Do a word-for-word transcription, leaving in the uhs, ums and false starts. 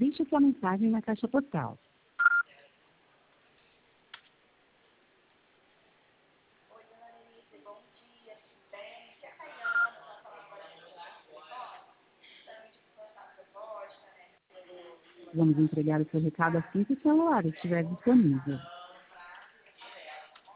Deixe sua mensagem na caixa postal. Vamos entregar o seu recado assim que o celular estiver disponível.